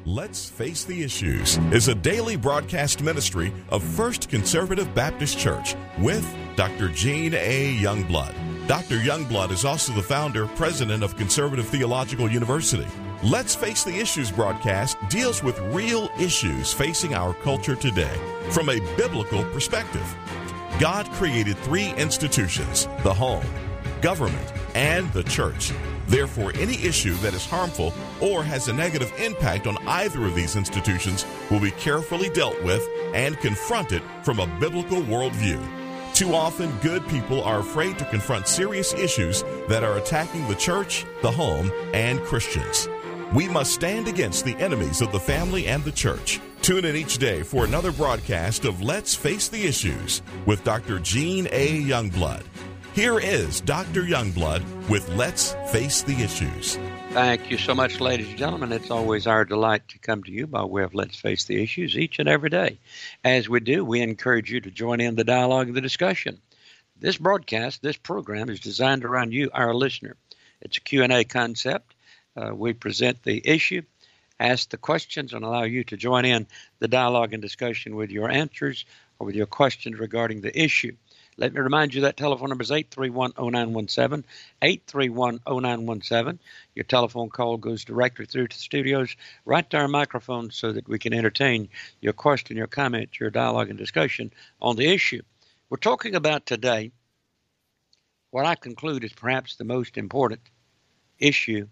Let's Face the Issues is a daily broadcast ministry of First Conservative Baptist Church with Dr. Gene A. Youngblood. Dr. Youngblood is also the founder, president of Conservative Theological University. Let's Face the Issues broadcast deals with real issues facing our culture today from a biblical perspective. God created three institutions: the home, government, and the church. Therefore, any issue that is harmful or has a negative impact on either of these institutions will be carefully dealt with and confronted from a biblical worldview. Too often, good people are afraid to confront serious issues that are attacking the church, the home, and Christians. We must stand against the enemies of the family and the church. Tune in each day for another broadcast of Let's Face the Issues with Dr. Gene A. Youngblood. Here is Dr. Youngblood with Let's Face the Issues. Thank you so much, ladies and gentlemen. It's always our delight to come to you by way of Let's Face the Issues each and every day. As we do, we encourage you to join in the dialogue and the discussion. This broadcast, this program is designed around you, our listener. It's a Q&A concept. We present the issue, ask the questions, and allow you to join in the dialogue and discussion with your answers or with your questions regarding the issue. Let me remind you that telephone number is 831-0917, 831-0917. Your telephone call goes directly through to the studios, right to our microphone, so that we can entertain your question, your comment, your dialogue and discussion on the issue. We're talking about today what I conclude is perhaps the most important issue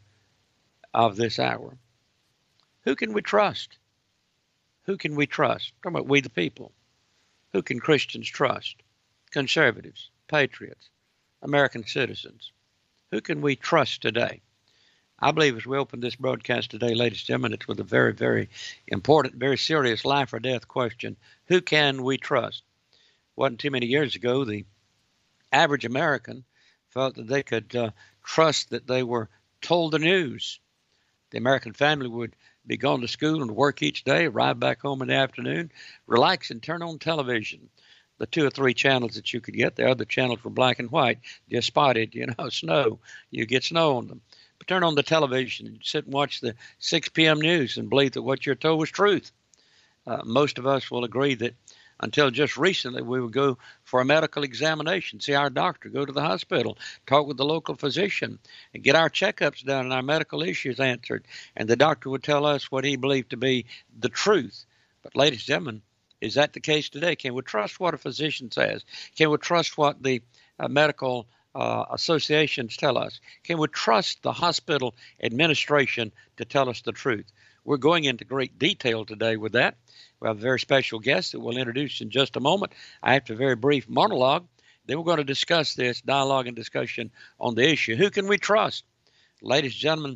of this hour. Who can we trust? Who can we trust? I'm talking about we the people. Who can Christians trust? Conservatives, patriots, American citizens. Who can we trust today? I believe as we open this broadcast today, ladies and gentlemen, it's with a very, very important, very serious life or death question. Who can we trust? Wasn't too many years ago, the average American felt that they could trust that they were told the news. The American family would be going to school and work each day, arrive back home in the afternoon, relax and turn on television. The 2 or 3 channels that you could get there, the channels were black and white. You spotted, snow. You get snow on them. But turn on the television and sit and watch the 6 p.m. news and believe that what you're told was truth. Most of us will agree that until just recently, we would go for a medical examination, see our doctor, go to the hospital, talk with the local physician, and get our checkups done and our medical issues answered. And the doctor would tell us what he believed to be the truth. But ladies and gentlemen, is that the case today? Can we trust what a physician says? Can we trust what the medical associations tell us? Can we trust the hospital administration to tell us the truth? We're going into great detail today with that. We have a very special guest that we'll introduce in just a moment. After a very brief monologue, then we're going to discuss this dialogue and discussion on the issue. Who can we trust? Ladies and gentlemen,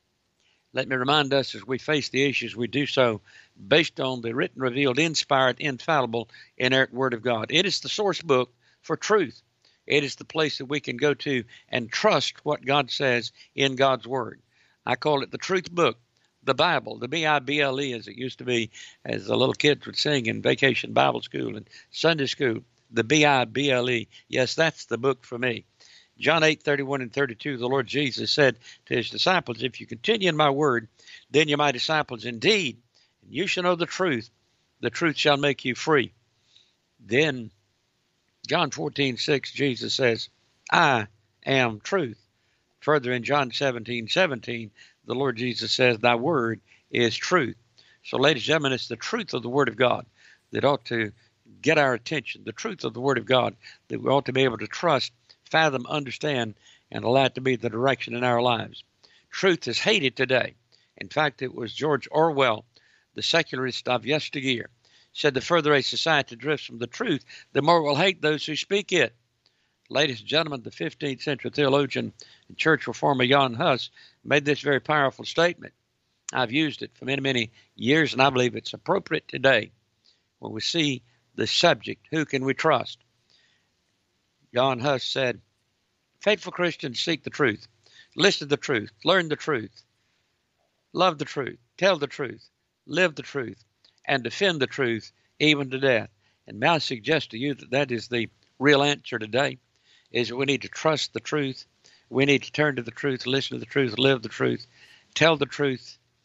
let me remind us as we face the issues, we do so based on the written, revealed, inspired, infallible, inerrant Word of God. It is the source book for truth. It is the place that we can go to and trust what God says in God's Word. I call it the truth book, the Bible, the Bible, as it used to be, as the little kids would sing in vacation Bible school and Sunday school, the Bible. Yes, that's the book for me. John 8:31 and 32, the Lord Jesus said to his disciples, if you continue in my word, then you're my disciples indeed, and you shall know the truth shall make you free. Then John 14:6, Jesus says, I am truth. Further in John 17:17, the Lord Jesus says, thy word is truth. So ladies and gentlemen, it's the truth of the Word of God that ought to get our attention, the truth of the Word of God that we ought to be able to trust, fathom, understand, and allow it to be the direction in our lives. Truth is hated today. In fact, it was George Orwell, the secularist of yesteryear, said the further a society drifts from the truth, the more it will hate those who speak it. Ladies and gentlemen, the 15th century theologian and church reformer Jan Hus made this very powerful statement. I've used it for many, many years, and I believe it's appropriate today when we see the subject, who can we trust? Jan Hus said, faithful Christians seek the truth, listen to the truth, learn the truth, love the truth, tell the truth, live the truth, and defend the truth even to death. And may I suggest to you that that is the real answer today, is that we need to trust the truth. We need to turn to the truth, listen to the truth, live the truth, tell the truth,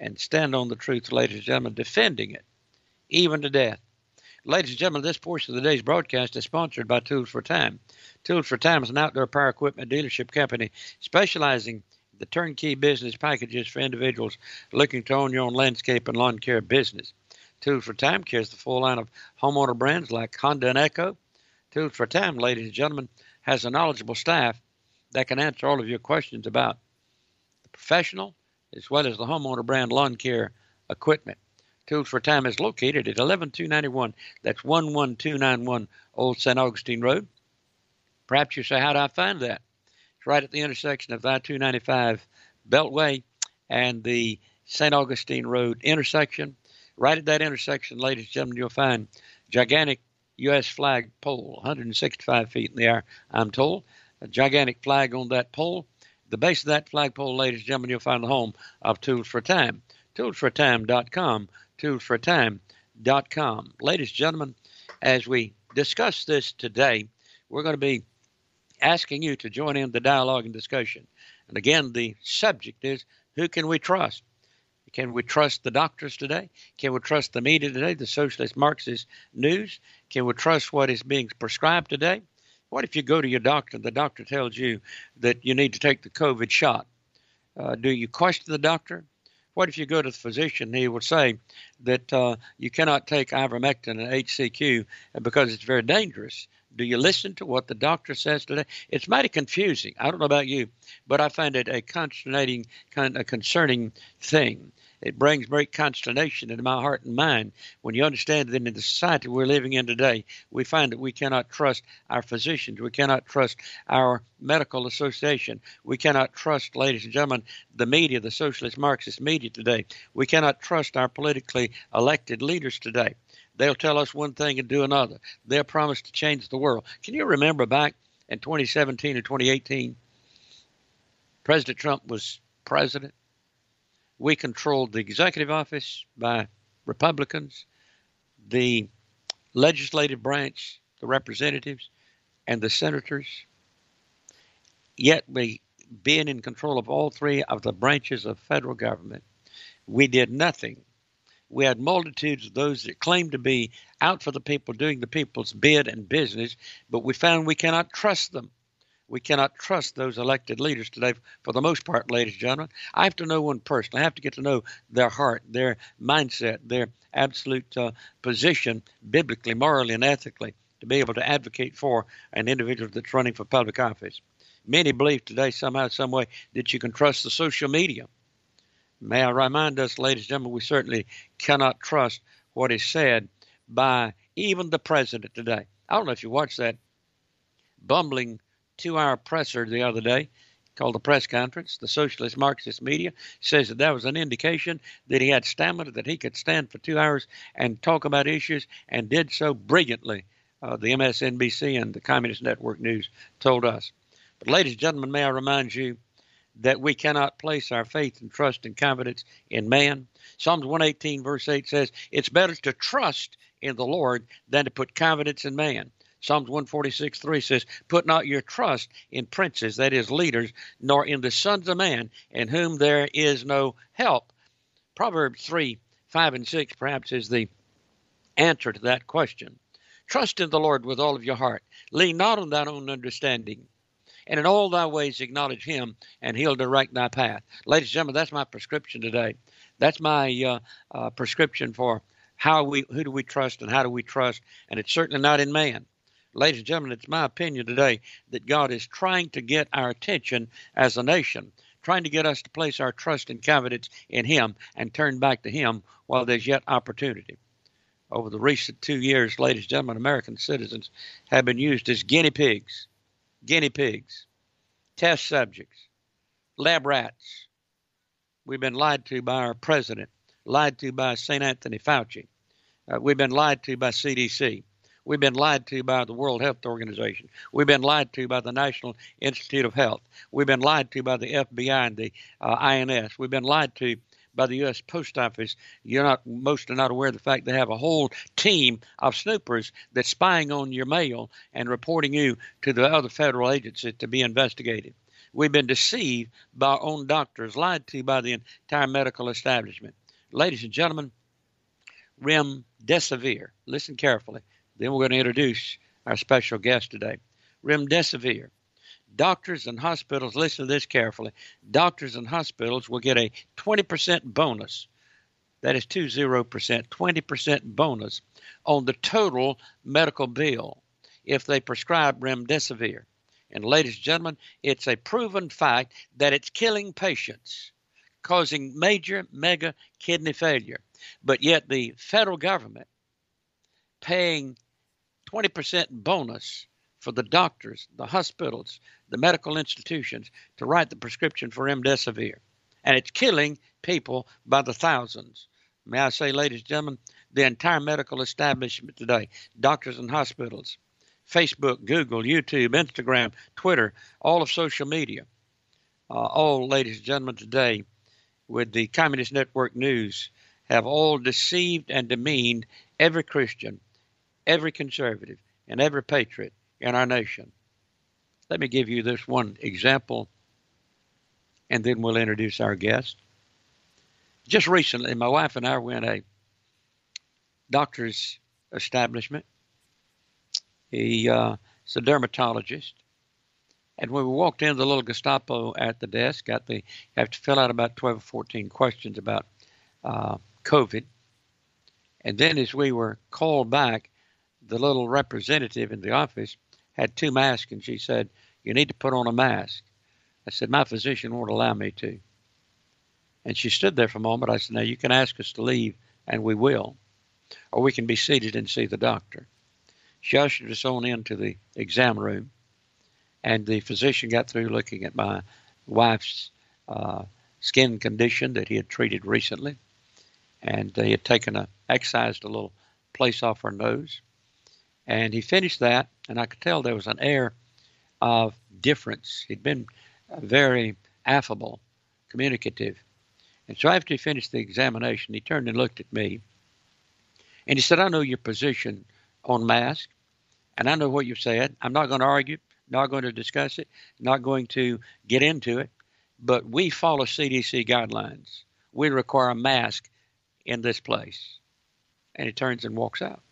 and stand on the truth, ladies and gentlemen, defending it, even to death. Ladies and gentlemen, this portion of the day's broadcast is sponsored by Tools for Time. Tools for Time is an outdoor power equipment dealership company specializing in the turnkey business packages for individuals looking to own your own landscape and lawn care business. Tools for Time carries the full line of homeowner brands like Honda and Echo. Tools for Time, ladies and gentlemen, has a knowledgeable staff that can answer all of your questions about the professional as well as the homeowner brand lawn care equipment. Tools for Time is located at 11291. That's 11291 Old St. Augustine Road. Perhaps you say, how do I find that? It's right at the intersection of I-295 Beltway and the St. Augustine Road intersection. Right at that intersection, ladies and gentlemen, you'll find gigantic U.S. flag pole, 165 feet in the air, I'm told. A gigantic flag on that pole. The base of that flagpole, ladies and gentlemen, you'll find the home of Tools for Time. ToolsForTime.com. ToolsForTime.com. Ladies and gentlemen, as we discuss this today, we're going to be asking you to join in the dialogue and discussion. And again, the subject is, who can we trust? Can we trust the doctors today? Can we trust the media today, the socialist Marxist news? Can we trust what is being prescribed today? What if you go to your doctor and the doctor tells you that you need to take the COVID shot? Do you question the doctor? What if you go to the physician and he will say that you cannot take ivermectin and HCQ because it's very dangerous? Do you listen to what the doctor says today? It's mighty confusing. I don't know about you, but I find it a concerning thing. It brings great consternation into my heart and mind when you understand that in the society we're living in today, we find that we cannot trust our physicians. We cannot trust our medical association. We cannot trust, ladies and gentlemen, the media, the socialist Marxist media today. We cannot trust our politically elected leaders today. They'll tell us one thing and do another. They'll promise to change the world. Can you remember back in 2017 or 2018, President Trump was president? We controlled the executive office by Republicans, the legislative branch, the representatives, and the senators. Yet we, being in control of all three of the branches of federal government, we did nothing. We had multitudes of those that claimed to be out for the people, doing the people's bid and business, but we found we cannot trust them. We cannot trust those elected leaders today for the most part, ladies and gentlemen. I have to know one person. I have to get to know their heart, their mindset, their absolute position biblically, morally, and ethically to be able to advocate for an individual that's running for public office. Many believe today somehow, some way, that you can trust the social media. May I remind us, ladies and gentlemen, we certainly cannot trust what is said by even the president today. I don't know if you watched that bumbling 2-hour presser the other day called the press conference. The socialist Marxist media says that was an indication that he had stamina, that he could stand for 2 hours and talk about issues, and did so brilliantly. The MSNBC and the Communist Network News told us. But ladies and gentlemen, may I remind you that we cannot place our faith and trust and confidence in man. Psalms 118 verse 8 says, it's better to trust in the Lord than to put confidence in man. Psalms 146:3 says, put not your trust in princes, that is leaders, nor in the sons of man, in whom there is no help. Proverbs 3:5 and 6 perhaps is the answer to that question. Trust in the Lord with all of your heart. Lean not on thine own understanding. And in all thy ways acknowledge him, and he'll direct thy path. Ladies and gentlemen, that's my prescription today. That's my prescription for who do we trust and how do we trust, and it's certainly not in man. Ladies and gentlemen, it's my opinion today that God is trying to get our attention as a nation, trying to get us to place our trust and confidence in him and turn back to him while there's yet opportunity. Over the recent 2 years, ladies and gentlemen, American citizens have been used as guinea pigs, test subjects, lab rats. We've been lied to by our president, lied to by St. Anthony Fauci. We've been lied to by CDC. We've been lied to by the World Health Organization. We've been lied to by the National Institute of Health. We've been lied to by the FBI and the INS. We've been lied to by the U.S. Post Office. Most are not aware of the fact they have a whole team of snoopers that's spying on your mail and reporting you to the other federal agencies to be investigated. We've been deceived by our own doctors, lied to by the entire medical establishment. Ladies and gentlemen, remdesivir. Listen carefully. Then we're going to introduce our special guest today. Remdesivir. Doctors and hospitals, listen to this carefully. Doctors and hospitals will get a 20% bonus. That is 20%, bonus on the total medical bill if they prescribe remdesivir. And ladies and gentlemen, it's a proven fact that it's killing patients, causing mega kidney failure. But yet the federal government paying 20% bonus for the doctors, the hospitals, the medical institutions to write the prescription for remdesivir. And it's killing people by the thousands. May I say, ladies and gentlemen, the entire medical establishment today, doctors and hospitals, Facebook, Google, YouTube, Instagram, Twitter, all of social media, all, ladies and gentlemen, today with the Communist Network News have all deceived and demeaned every Christian, every conservative, and every patriot in our nation. Let me give you this one example, and then we'll introduce our guest. Just recently, my wife and I were in a doctor's establishment. He's a dermatologist. And when we walked in, the little Gestapo at the desk have to fill out about 12 or 14 questions about COVID. And then as we were called back, the little representative in the office had 2 masks, and she said, "You need to put on a mask." I said, "My physician won't allow me to." And she stood there for a moment. I said, "Now you can ask us to leave, and we will, or we can be seated and see the doctor." She ushered us on into the exam room, and the physician got through looking at my wife's skin condition that he had treated recently, and they had excised a little place off her nose. And he finished that, and I could tell there was an air of difference. He'd been very affable, communicative. And so after he finished the examination, he turned and looked at me, and he said, "I know your position on mask, and I know what you said. I'm not going to argue, not going to discuss it, not going to get into it, but we follow CDC guidelines. We require a mask in this place." And he turns and walks out.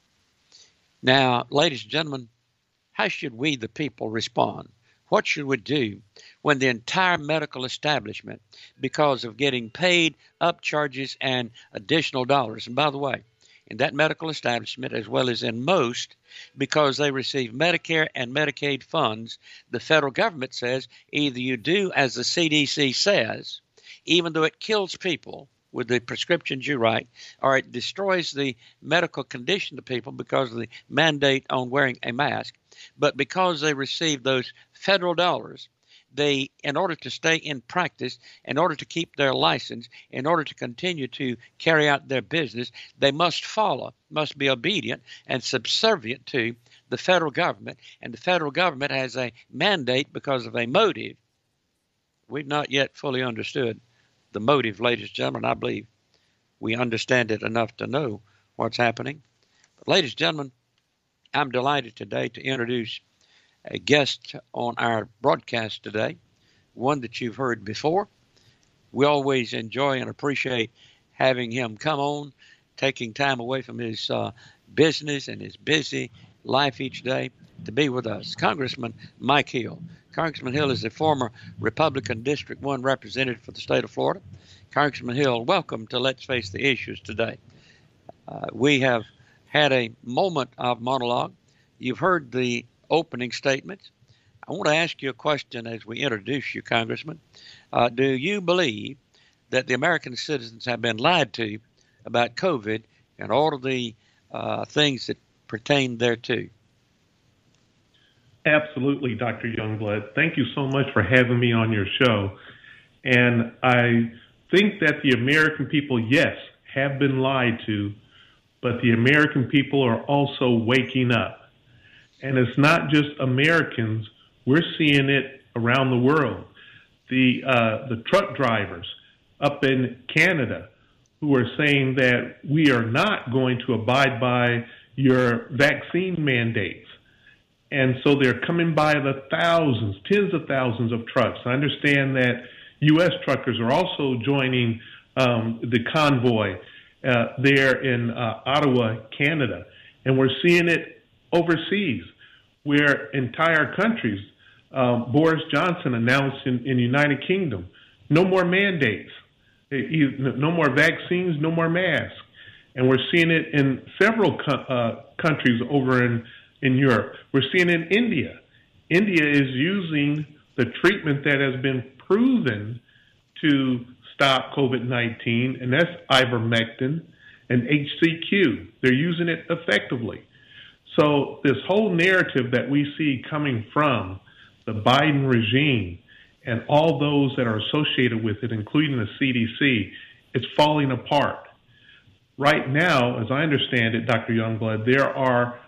Now, ladies and gentlemen, how should we, the people, respond? What should we do when the entire medical establishment, because of getting paid upcharges and additional dollars, and by the way, in that medical establishment, as well as in most, because they receive Medicare and Medicaid funds, the federal government says either you do as the CDC says, even though it kills people with the prescriptions you write, or it destroys the medical condition of people because of the mandate on wearing a mask. But because they receive those federal dollars, they, in order to stay in practice, in order to keep their license, in order to continue to carry out their business, they must be obedient and subservient to the federal government. And the federal government has a mandate because of a motive. We've not yet fully understood the motive, ladies and gentlemen. I believe we understand it enough to know what's happening. But ladies and gentlemen, I'm delighted today to introduce a guest on our broadcast today, one that you've heard before. We always enjoy and appreciate having him come on, taking time away from his business and his busy life each day to be with us. Congressman Mike Hill. Congressman Hill is the former Republican District 1 representative for the state of Florida. Congressman Hill, welcome to Let's Face the Issues today. We have had a moment of monologue. You've heard the opening statements. I want to ask you a question as we introduce you, Congressman. Do you believe that the American citizens have been lied to about COVID and all of the things that pertain thereto? Absolutely, Dr. Youngblood. Thank you so much for having me on your show. And I think that the American people, yes, have been lied to, but the American people are also waking up. And it's not just Americans. We're seeing it around the world. The truck drivers up in Canada who are saying that we are not going to abide by your vaccine mandates. And so they're coming by the thousands, tens of thousands of trucks. I understand that U.S. truckers are also joining the convoy there in Ottawa, Canada. And we're seeing it overseas, where entire countries, Boris Johnson announced in the United Kingdom, no more mandates, no more vaccines, no more masks. And we're seeing it in several countries over in Europe. We're seeing it in India. India is using the treatment that has been proven to stop COVID-19, and that's ivermectin and HCQ. They're using it effectively. So this whole narrative that we see coming from the Biden regime and all those that are associated with it, including the CDC, it's falling apart. Right now, as I understand it, Dr. Youngblood, there are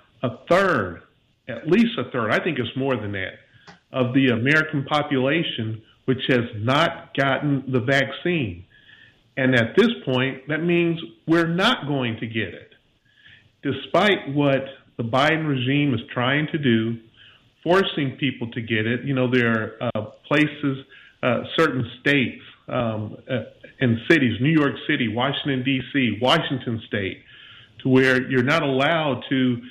at least a third, I think it's more than that, of the American population which has not gotten the vaccine. And at this point, that means we're not going to get it. Despite what the Biden regime is trying to do, forcing people to get it, there are places, certain states and cities, New York City, Washington, D.C., Washington State, to where you're not allowed to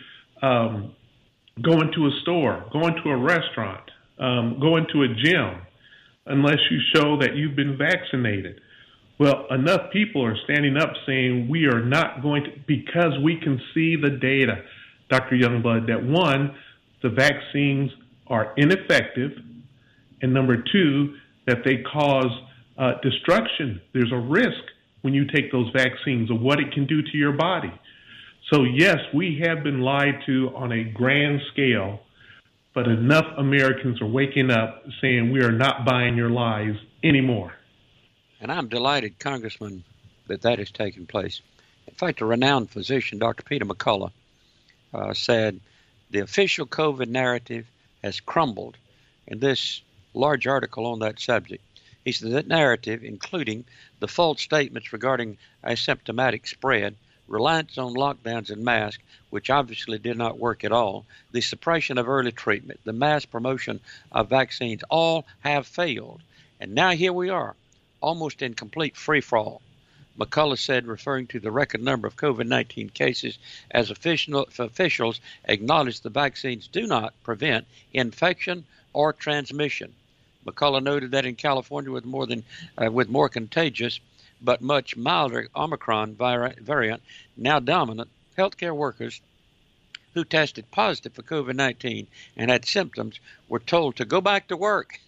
go into a store, go into a restaurant, go into a gym, unless you show that you've been vaccinated. Well, enough people are standing up saying we are not going to, because we can see the data, Dr. Youngblood, that one, the vaccines are ineffective, and number two, that they cause destruction. There's a risk when you take those vaccines of what it can do to your body. So yes, we have been lied to on a grand scale, but enough Americans are waking up saying we are not buying your lies anymore. And I'm delighted, Congressman, that has taken place. In fact, a renowned physician, Dr. Peter McCullough, said the official COVID narrative has crumbled in this large article on that subject. He said that narrative, including the false statements regarding asymptomatic spread, reliance on lockdowns and masks, which obviously did not work at all, the suppression of early treatment, the mass promotion of vaccines, all have failed. And now here we are, almost in complete free-for-all. McCullough said, referring to the record number of COVID-19 cases, as officials acknowledge the vaccines do not prevent infection or transmission. McCullough noted that in California, with more contagious but much milder Omicron variant now dominant, healthcare workers who tested positive for COVID-19 and had symptoms were told to go back to work.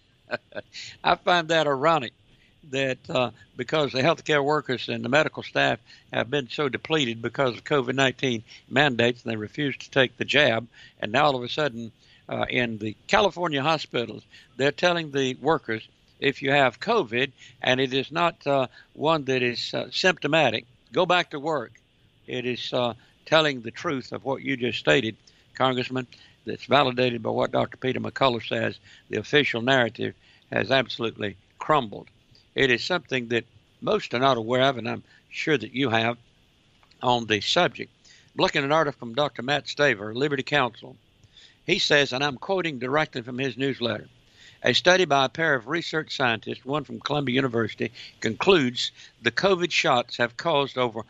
I find that ironic that because the healthcare workers and the medical staff have been so depleted because of COVID-19 mandates, and they refuse to take the jab, and now all of a sudden in the California hospitals, they're telling the workers, if you have COVID and it is not one that is symptomatic, go back to work. It is telling the truth of what you just stated, Congressman, that's validated by what Dr. Peter McCullough says. The official narrative has absolutely crumbled. It is something that most are not aware of, and I'm sure that you have on the subject. I'm looking at an article from Dr. Matt Staver, Liberty Counsel. He says, and I'm quoting directly from his newsletter, a study by a pair of research scientists, one from Columbia University, concludes the COVID shots have caused over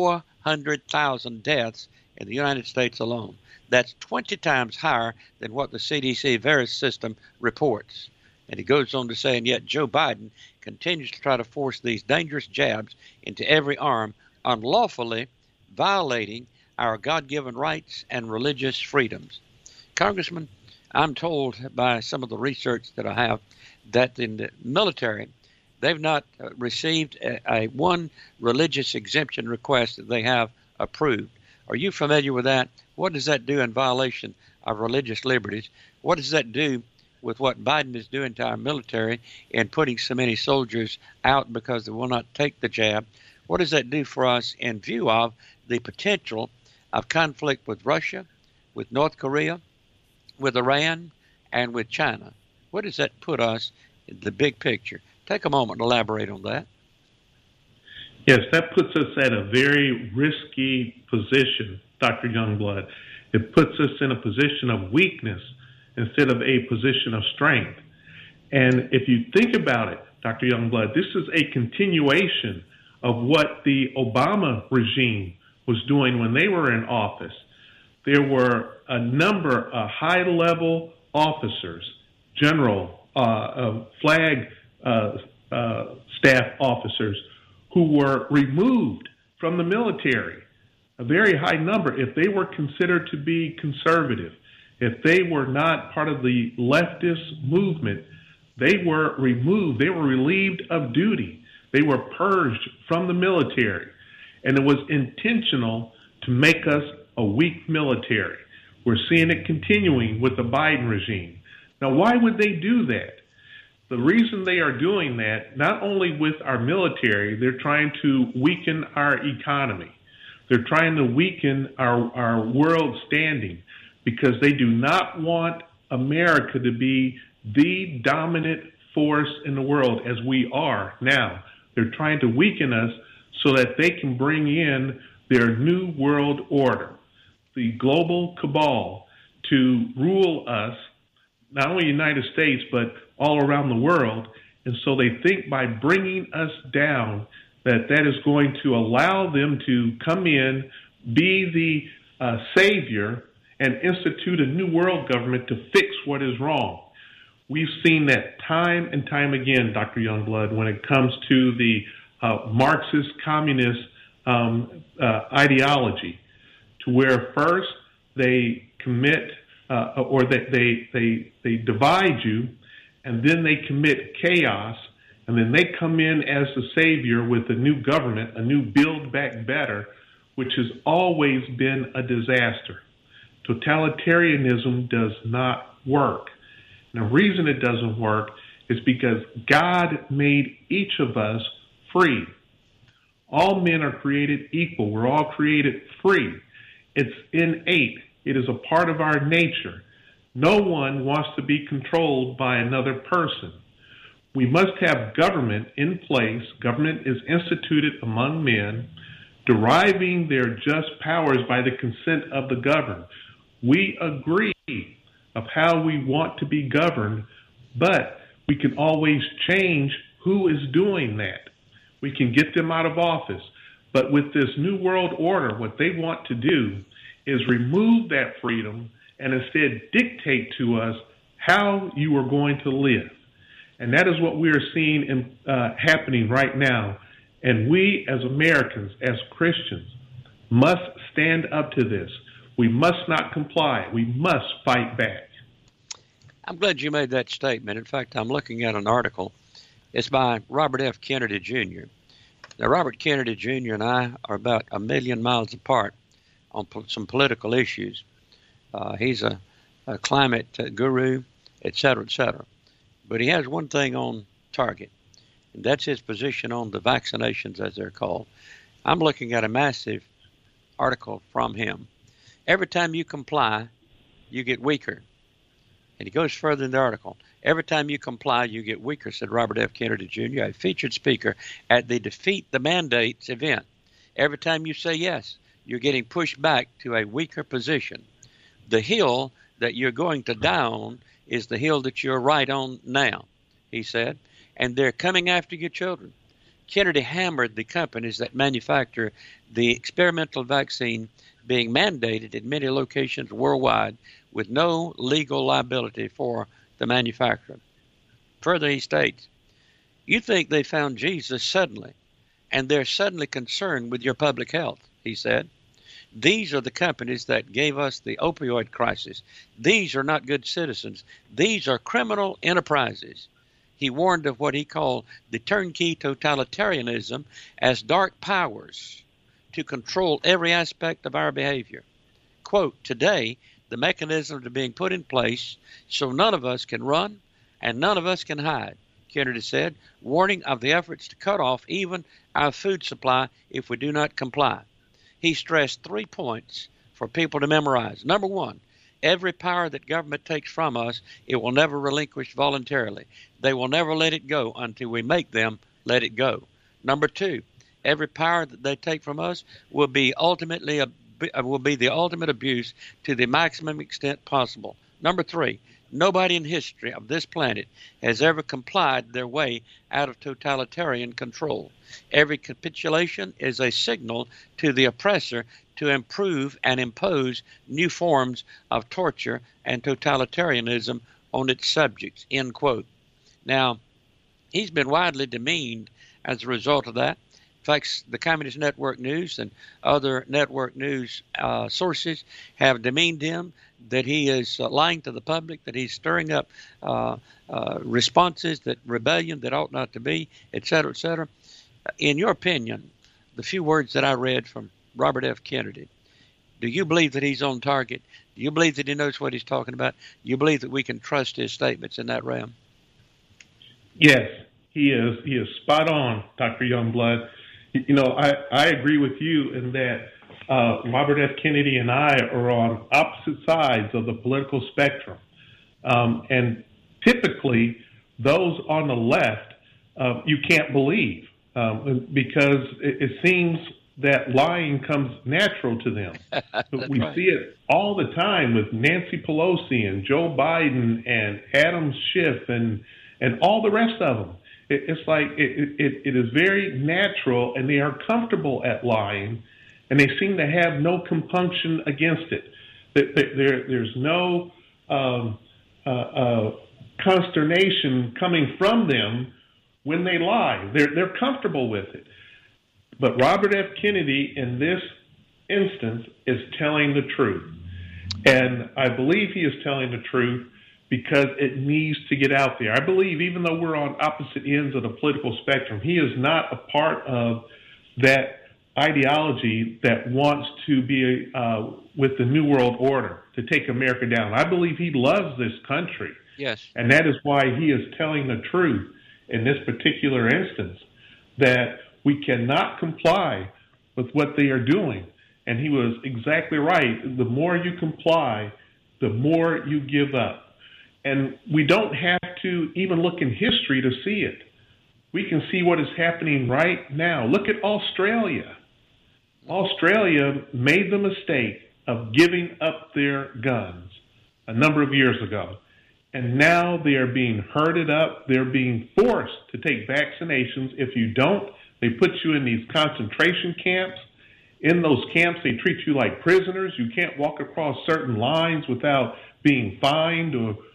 400,000 deaths in the United States alone. That's 20 times higher than what the CDC VAERS system reports. And he goes on to say, and yet Joe Biden continues to try to force these dangerous jabs into every arm, unlawfully violating our God-given rights and religious freedoms. Congressman, I'm told by some of the research that I have that in the military, they've not received a one religious exemption request that they have approved. Are you familiar with that? What does that do in violation of religious liberties? What does that do with what Biden is doing to our military and putting so many soldiers out because they will not take the jab? What does that do for us in view of the potential of conflict with Russia, with North Korea, with Iran, and with China? What does that put us in the big picture? Take a moment to elaborate on that. Yes, that puts us at a very risky position, Dr. Youngblood, It puts us in a position of weakness instead of a position of strength. And if you think about it, Dr. Youngblood, this is a continuation of what the Obama regime was doing when they were in office. There were a number of high-level officers, general, flag staff officers, who were removed from the military, a very high number, if they were considered to be conservative, if they were not part of the leftist movement. They were removed. They were relieved of duty. They were purged from the military. And it was intentional to make us a weak military. We're seeing it continuing with the Biden regime. Now, why would they do that? The reason they are doing that, not only with our military, they're trying to weaken our economy. They're trying to weaken our world standing because they do not want America to be the dominant force in the world as we are now. They're trying to weaken us so that they can bring in their new world order, the global cabal, to rule us, not only in the United States, but all around the world. And so they think by bringing us down that is going to allow them to come in, be the savior, and institute a new world government to fix what is wrong. We've seen that time and time again, Dr. Youngblood, when it comes to the Marxist communist ideology, to where first they commit or they divide you, and then they commit chaos, and then they come in as the savior with a new government, a new Build Back Better, which has always been a disaster. Totalitarianism does not work. And the reason it doesn't work is because God made each of us free. All men are created equal. We're all created free. It's innate. It is a part of our nature. No one wants to be controlled by another person. We must have government in place. Government is instituted among men, deriving their just powers by the consent of the governed. We agree of how we want to be governed, but we can always change who is doing that. We can get them out of office. But with this New World Order, what they want to do is remove that freedom and instead dictate to us how you are going to live. And that is what we are seeing happening right now. And we as Americans, as Christians, must stand up to this. We must not comply. We must fight back. I'm glad you made that statement. In fact, I'm looking at an article. It's by Robert F. Kennedy Jr. Now, Robert Kennedy Jr. and I are about a million miles apart on some political issues. He's a climate guru, et cetera, et cetera. But he has one thing on target, and that's his position on the vaccinations, as they're called. I'm looking at a massive article from him. Every time you comply, you get weaker. And he goes further in the article. Every time you comply, you get weaker, said Robert F. Kennedy Jr., a featured speaker at the Defeat the Mandates event. Every time you say yes, you're getting pushed back to a weaker position. The hill that you're going to down is the hill that you're right on now, he said, and they're coming after your children. Kennedy hammered the companies that manufacture the experimental vaccine being mandated in many locations worldwide with no legal liability for the manufacturer. Further, he states, you think they found Jesus suddenly, and they're suddenly concerned with your public health, he said. These are the companies that gave us the opioid crisis. These are not good citizens. These are criminal enterprises. He warned of what he called the turnkey totalitarianism as dark powers to control every aspect of our behavior. Quote, today, the mechanisms are being put in place so none of us can run and none of us can hide, Kennedy said, warning of the efforts to cut off even our food supply if we do not comply. He stressed 3 points for people to memorize. Number one, every power that government takes from us, it will never relinquish voluntarily. They will never let it go until we make them let it go. Number two, every power that they take from us will be ultimately will be the ultimate abuse to the maximum extent possible. Number 3, nobody in history of this planet has ever complied their way out of totalitarian control. Every capitulation is a signal to the oppressor to improve and impose new forms of torture and totalitarianism on its subjects, end quote. Now, he's been widely demeaned as a result of that. In fact, the Communist Network News and other network news sources have demeaned him, that he is lying to the public, that he's stirring up responses, that rebellion that ought not to be, et cetera, et cetera. In your opinion, the few words that I read from Robert F. Kennedy, do you believe that he's on target? Do you believe that he knows what he's talking about? Do you believe that we can trust his statements in that realm? Yes, he is. He is spot on, Dr. Youngblood. You know, I agree with you in that Robert F. Kennedy and I are on opposite sides of the political spectrum. And typically, those on the left, you can't believe because it seems that lying comes natural to them. We see it all the time with Nancy Pelosi and Joe Biden and Adam Schiff and all the rest of them. It's like it is very natural, and they are comfortable at lying, and they seem to have no compunction against it. There's no consternation coming from them when they lie. They're comfortable with it. But Robert F. Kennedy, in this instance, is telling the truth. And I believe he is telling the truth because it needs to get out there. I believe, even though we're on opposite ends of the political spectrum, he is not a part of that ideology that wants to be with the New World Order, to take America down. I believe he loves this country. Yes. And that is why he is telling the truth in this particular instance, that we cannot comply with what they are doing. And he was exactly right. The more you comply, the more you give up. And we don't have to even look in history to see it. We can see what is happening right now. Look at Australia. Australia made the mistake of giving up their guns a number of years ago. And now they are being herded up. They're being forced to take vaccinations. If you don't, they put you in these concentration camps. In those camps, they treat you like prisoners. You can't walk across certain lines without being fined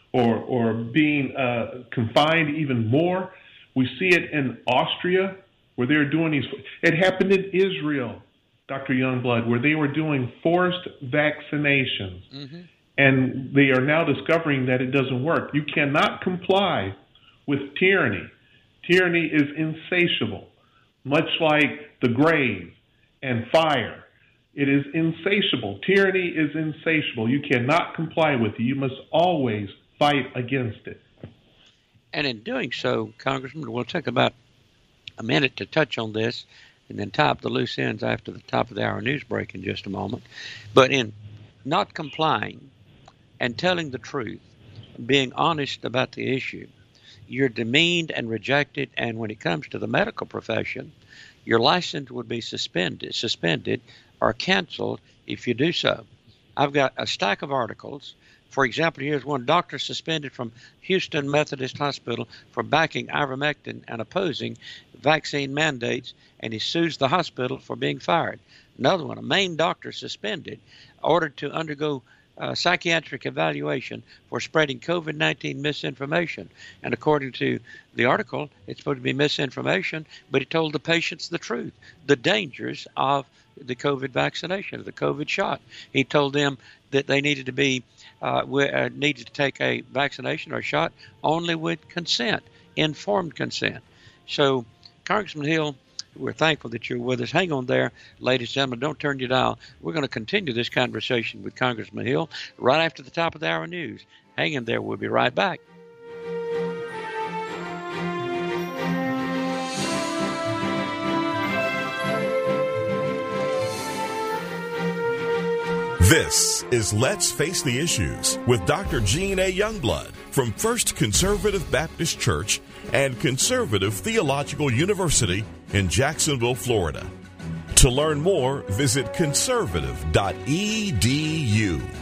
or being confined even more. We see it in Austria, where they're doing these. It happened in Israel, Dr. Youngblood, where they were doing forced vaccinations. Mm-hmm. And they are now discovering that it doesn't work. You cannot comply with tyranny. Tyranny is insatiable, much like the grave and fire. It is insatiable. Tyranny is insatiable. You cannot comply with it. You must always fight against it. And in doing so, Congressman, we'll take about a minute to touch on this and then tie up the loose ends after the top of the hour news break in just a moment. But in not complying and telling the truth, being honest about the issue, you're demeaned and rejected, and when it comes to the medical profession, your license would be suspended or canceled if you do so. I've got a stack of articles. For example, here's one: doctor suspended from Houston Methodist Hospital for backing ivermectin and opposing vaccine mandates, and he sues the hospital for being fired. Another one: a Maine doctor suspended, ordered to undergo psychiatric evaluation for spreading COVID-19 misinformation. And according to the article, it's supposed to be misinformation, but he told the patients the truth, the dangers of the COVID vaccination, of the COVID shot. He told them that they needed to be needed to take a vaccination or shot only with consent, informed consent. So, Congressman Hill, we're thankful that you're with us. Hang on there, ladies and gentlemen. Don't turn your dial. We're going to continue this conversation with Congressman Hill right after the top of the hour news. Hang in there. We'll be right back. This is Let's Face the Issues with Dr. Gene A. Youngblood from First Conservative Baptist Church and Conservative Theological University in Jacksonville, Florida. To learn more, visit conservative.edu.